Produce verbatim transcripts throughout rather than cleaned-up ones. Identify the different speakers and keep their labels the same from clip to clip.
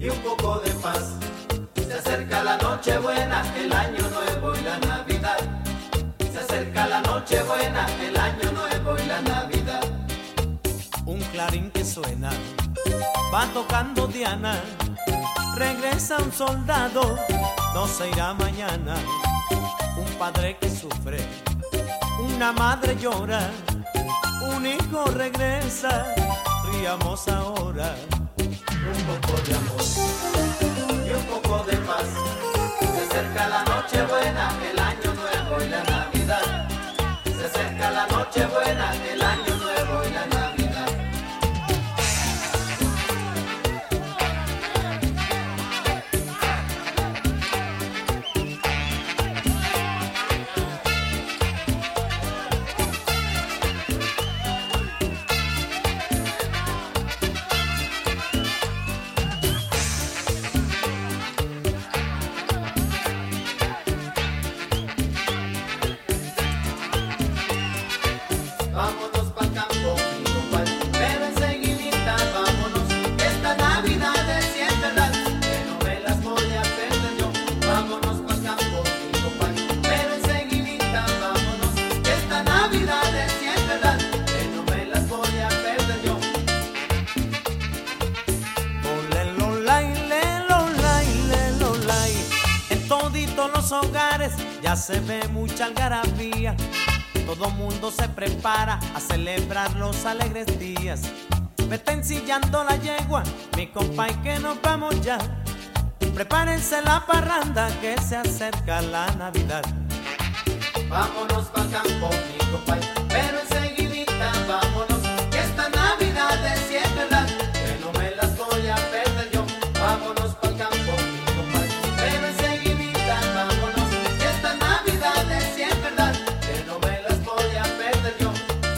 Speaker 1: y un poco de paz. Se acerca la Nochebuena, el año nuevo y la Navidad. Se acerca la Nochebuena, el año nuevo y la Navidad.
Speaker 2: Un clarín que suena, va tocando Diana. Regresa un soldado, no se irá mañana. Un padre que sufre, una madre llora. Un hijo regresa, riamos ahora.
Speaker 1: Un poco de amor y un poco de paz. Se acerca la Nochebuena, el año nuevo y la Navidad. Se acerca la Nochebuena, el año nuevo y la Navidad. Vámonos pa'l campo, mi compadre, pero enseguidita vámonos, que esta Navidad es si es verdad, que no me las voy a perder yo. Vámonos pa'l campo, mi compadre, pero enseguidita vámonos, que esta Navidad es si es verdad, que no me las voy a perder yo.
Speaker 2: Olelolay, lelolay, lelolay. En toditos los hogares ya se ve mucha algarabía. Todo mundo se prepara a celebrar los alegres días. Me está ensillando la yegua, mi compa, y que nos vamos ya. Prepárense la parranda que se acerca la Navidad.
Speaker 1: Vámonos pa'l campo, mi compa, pero enseguidita vámonos, que esta Navidad es si es verdad, que no me las voy a perder yo. Vámonos pa'l campo, mi compa, pero enseguidita vámonos, que esta Navidad es si es verdad, que no me las voy a perder yo.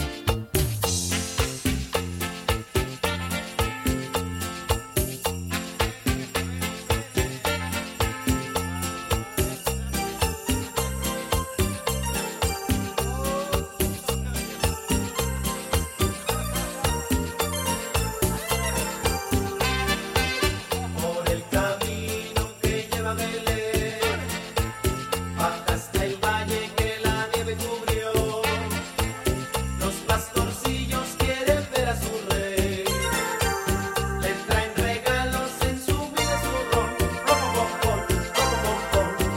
Speaker 1: Por el camino que lleva a Belén, baja hasta el valle que la nieve cubrió. Los pastorcillos quieren ver a su rey, le traen regalos en su vida, su ron, ron, ron, ron, ron, ron, ron.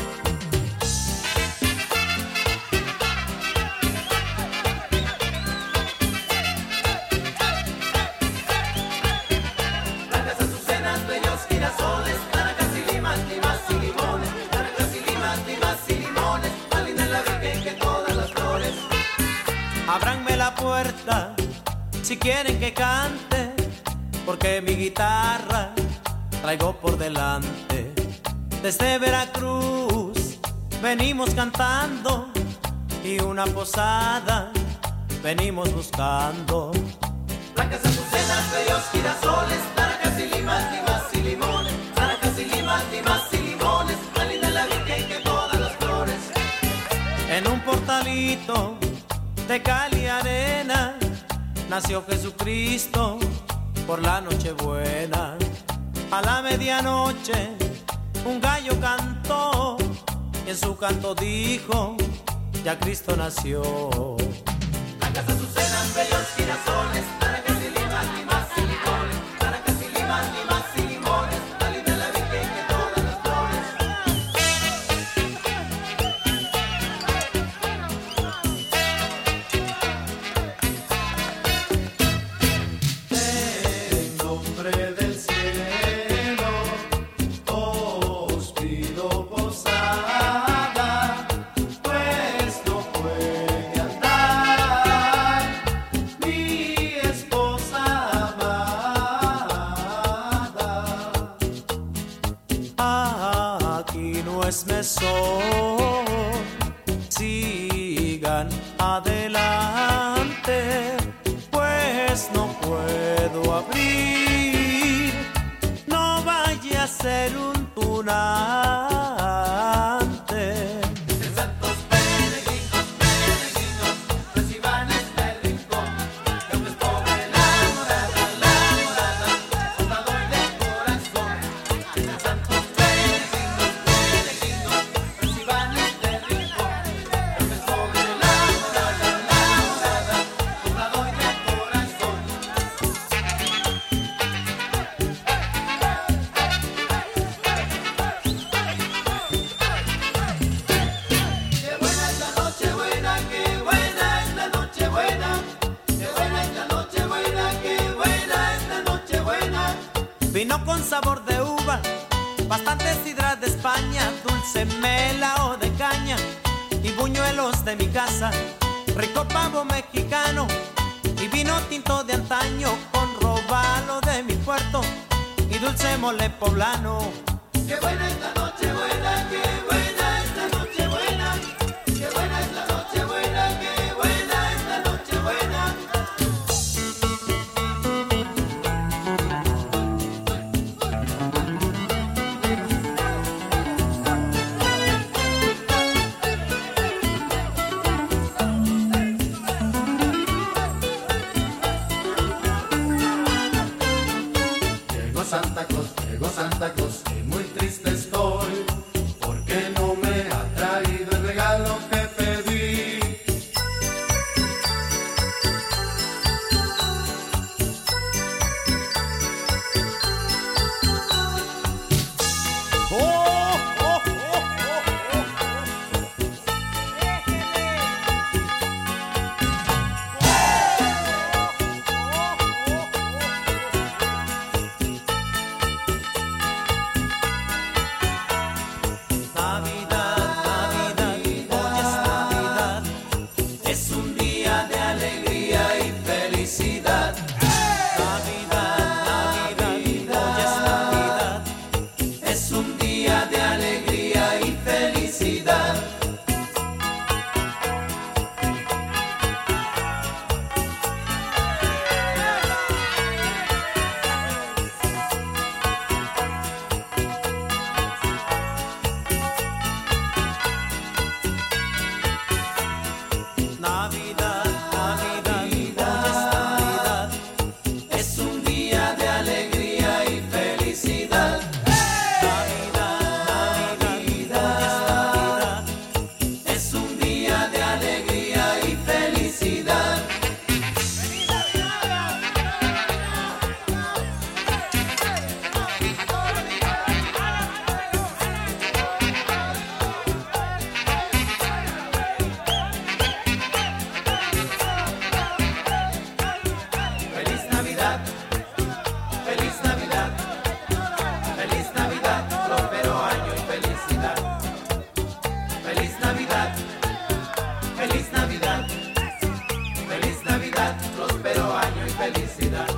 Speaker 1: Blancas azucenas, bellos girasoles, naranjas y limas, limas y limones, naranjas y limas, limas y limones, más linda es la Virgen que todas las flores.
Speaker 2: Ábranme la puerta si quieren que cante, porque mi guitarra traigo por delante. Desde Veracruz venimos cantando y una posada venimos buscando.
Speaker 1: Blancas azucenas, bellos girasoles, naranjas y limas, limas y limones, naranjas y limas, limas y limones, más linda es la Virgen que todas las flores.
Speaker 2: En un portalito de cal y arena nació Jesucristo por la Nochebuena. A la medianoche un gallo cantó y en su canto dijo: ya Cristo nació.
Speaker 1: Blancas azucenas, bellos girasoles, naranjas y limas, limas y limones, naranjas y limas, limas y limones, más linda es la Virgen que todas las flores. En nombre del cielo os pido posada, pues no puede andar mi esposa amada.
Speaker 2: Aquí no es mesón, sigan adelante, pues no puedo abrir, no vaya a ser un tunante.
Speaker 1: Santos peregrinos, peregrinos, reciban este rincón, que aunque es pobre la morada, la morada, os la doy de corazón.
Speaker 2: vino con sabor de uva, bastantes sidras de España, dulce melao de caña y buñuelos de mi casa, rico pavo mexicano y vino tinto de antaño con robalo de mi puerto y dulce mole poblano.
Speaker 1: Qué buena es la noche buena, qué buena es la noche buena, qué buena es la noche buena, qué buena es la noche buena. Llegó Santa Claus, llegó Santa Claus, y muy triste estoy, porque no me ha traído el regalo que pedí.
Speaker 2: ¡Oh, oh, oh, oh, oh! Navidad, Navidad, hoy es Navidad, es un día de alegría y felicidad. Navidad, Navidad, hoy es Navidad, es un día de alegría y felicidad. Navidad, Navidad, hoy es Navidad, es un día de alegría y felicidad. Navidad, Navidad, hoy es Navidad, es un día de alegría y felicidad. Feliz Navidad, feliz Navidad, feliz Navidad, próspero año y felicidad. Feliz Navidad, feliz Navidad, feliz Navidad, próspero año y felicidad.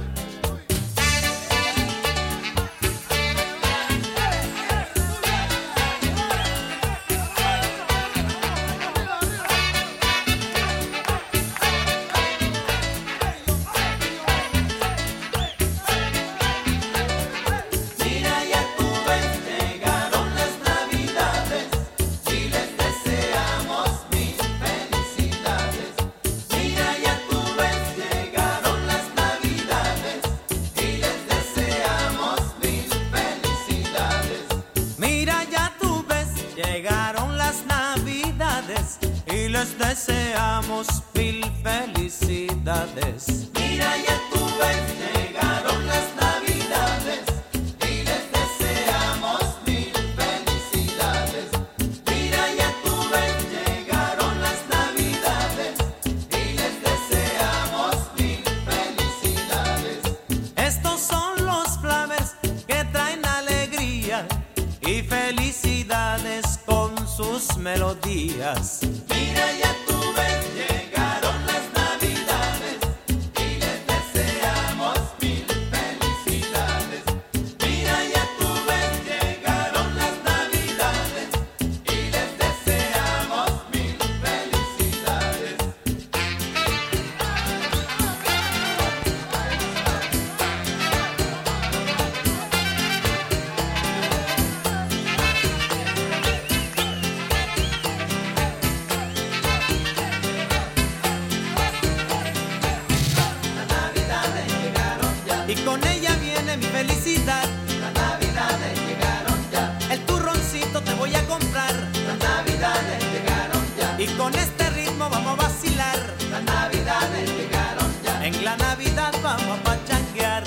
Speaker 2: Mira, ya tú ves, llegaron las Navidades y les deseamos mil felicidades. Mira, ya tú ves, llegaron las Navidades y les deseamos mil felicidades. Mira, ya tú ves, llegaron las Navidades y les deseamos mil felicidades.
Speaker 1: Mira, ya tú ves, llegaron las Navidades y les deseamos mil felicidades. Mira, ya tú ves, llegaron las Navidades y les deseamos mil felicidades.
Speaker 2: Estos son los flavers que traen alegría y felicidades con sus melodías.
Speaker 1: Mira, ya tú ves, llegaron las Navidades y les deseamos mil felicidades. Mira, ya tú ves, llegaron las Navidades y les deseamos mil felicidades. Las Navidades llegaron ya,
Speaker 2: Y con ella viene mi felicidad.
Speaker 1: las Navidades llegaron ya,
Speaker 2: El turroncito te voy a comprar.
Speaker 1: las Navidades llegaron ya,
Speaker 2: Y con este ritmo vamos a vacilar.
Speaker 1: las Navidades llegaron ya.
Speaker 2: En la Navidad vamos a pachanguear.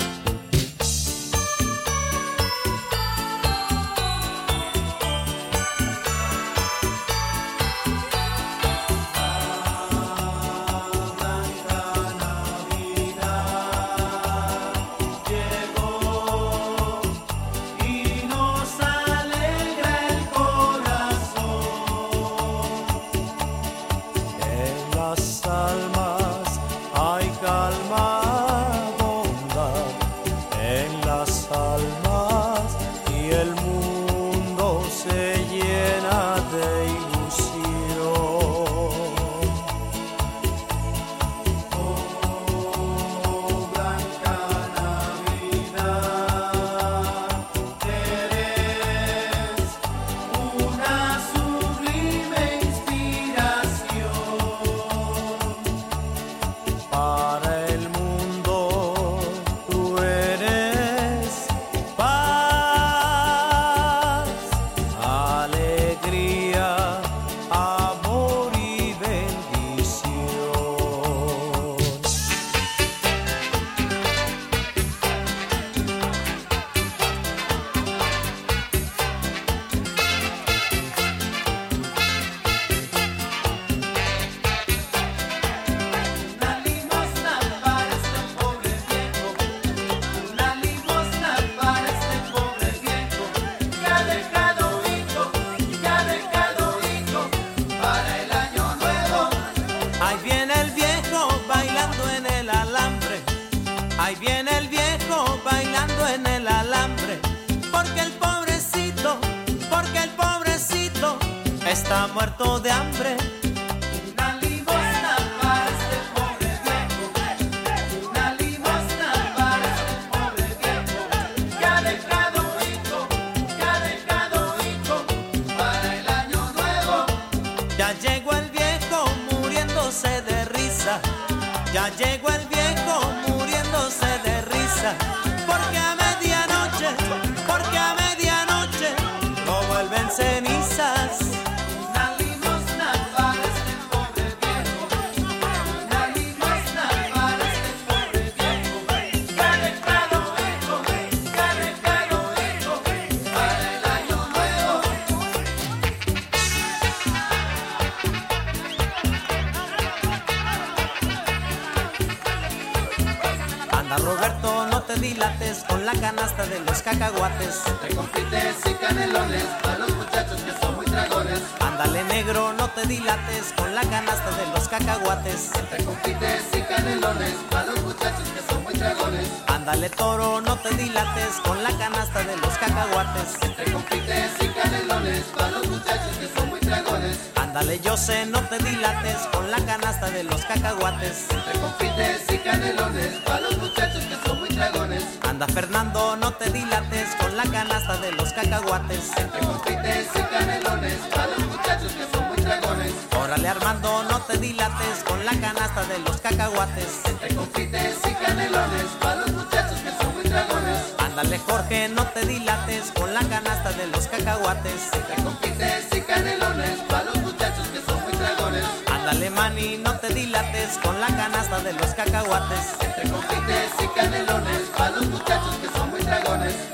Speaker 2: las almas y el mundo se llena de ilusión.
Speaker 1: Oh, blanca Navidad, eres una sublime inspiración
Speaker 2: para el mundo. Tú eres paz, alegría, amor y bendición.
Speaker 1: Una limosna para este pobre viejo, una limosna para este pobre viejo, que ha dejado hijo, que ha dejado hijo para el año nuevo.
Speaker 2: Ahí viene el viejo bailando en el alambre. Ahí viene el viejo bailando en el alambre. Porque el pobrecito, porque el pobrecito está muerto de hambre.
Speaker 1: Una limosna para este pobre viejo, una limosna para este pobre viejo, que ha dejado hijo, que ha dejado hijo para el año nuevo.
Speaker 2: Ya llegó el viejo muriéndose de risa. Ya llegó el viejo muriéndose de risa. Porque a medianoche, porque a medianoche no vuelven cenizas.
Speaker 1: Una limosna para este pobre viejo, una limosna para este pobre viejo, que ha dejado hijo, que ha dejado hijo para el año nuevo.
Speaker 2: Anda Roberto, no te dilates con la canasta de los cacahuates.
Speaker 1: Entre confites y canelones para los muchachos que son muy dragones.
Speaker 2: Ándale negro, no te dilates con la canasta de los cacahuates.
Speaker 1: Entre confites y canelones para los muchachos que son muy dragones.
Speaker 2: Ándale toro, no te dilates con la canasta de los cacahuates.
Speaker 1: Entre confites y canelones para los muchachos que son muy dragones.
Speaker 2: Ándale Jose, no te dilates con la canasta de los cacahuates.
Speaker 1: Entre confites y canelones para los muchachos que son muy dragones.
Speaker 2: Anda Fernando, no te dilates con la canasta de los cacahuates.
Speaker 1: Entre confites y canelones para los muchachos que son muy dragones.
Speaker 2: Órale Armando, no te dilates con la canasta de los cacahuates.
Speaker 1: Entre confites y canelones para los muchachos que son muy dragones.
Speaker 2: Ándale Jorge, no te dilates con la canasta de los cacahuates.
Speaker 1: Entre confites y canelones para los muchachos que son muy dragones.
Speaker 2: Ándale Manny, no te dilates con la canasta de los cacahuates.
Speaker 1: Entre confites y canelones para los muchachos que son muy dragones.